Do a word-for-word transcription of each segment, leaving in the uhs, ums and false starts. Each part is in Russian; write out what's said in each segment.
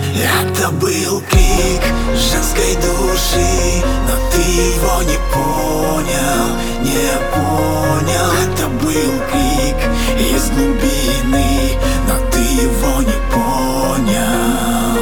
Это был крик женской души, но ты его не понял, не понял. Это был крик из глубины, но ты его не понял.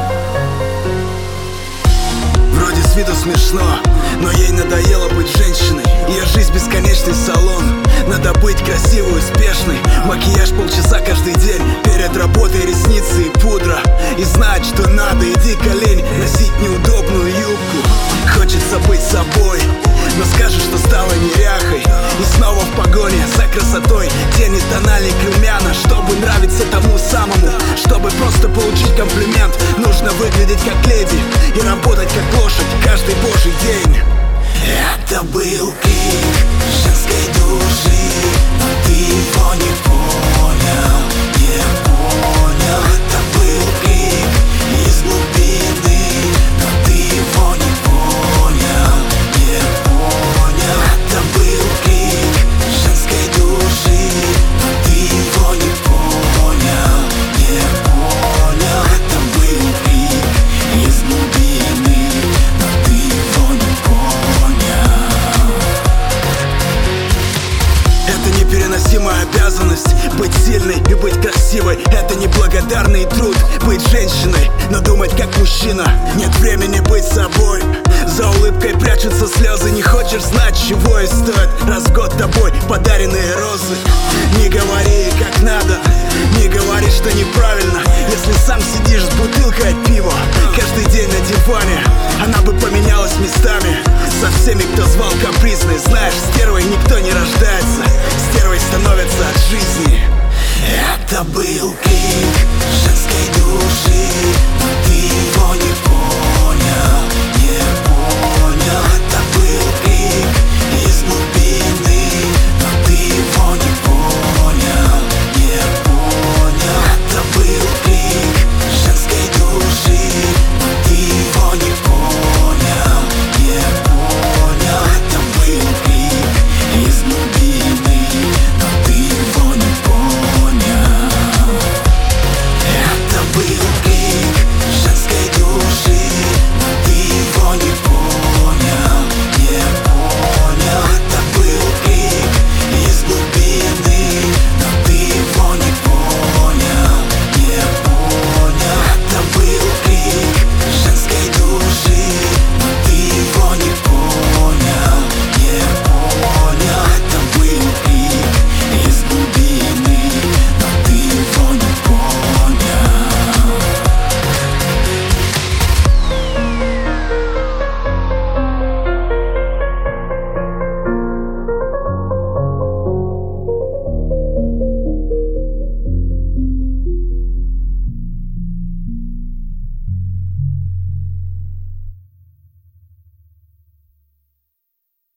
Вроде с виду смешно, но ей надоело быть женщиной. Ее жизнь бесконечный салон. Надо быть красивой, успешной. Макияж полчаса каждый день. Перед работой ресницы и пудра. И знать, что надо, и дико лень носить неудобную юбку. Хочется быть собой, но скажешь, что стала неряхой. И снова в погоне за красотой. Тени, тональник, румяна. Чтобы нравиться тому самому, чтобы просто получить комплимент, нужно выглядеть как леди и работать как лошадь каждый божий день. Это был крик женской души, но ты его не понял, не понял. Это был крик из глубины, но ты его не понял, не понял. Это был крик женской души, но ты его не понял, не понял. Это был крик из глубины, но ты его не понял. Это непереносимая обязанность быть сильной и быть красивой. Это неблагодарный труд быть женщиной, но думать как мужчина. Нет времени быть собой. За улыбкой прячутся слезы. Не хочешь знать, чего и стоит раз в год тобой подаренные розы. Не говори, как надо, не говори, что неправильно. Если сам сидишь с бутылкой от пива каждый день на диване, она бы поменялась местами со всеми, кто звал капризной. Знаешь, стервой никто не рождается, стервой становятся от жизни. Это был крик женской души,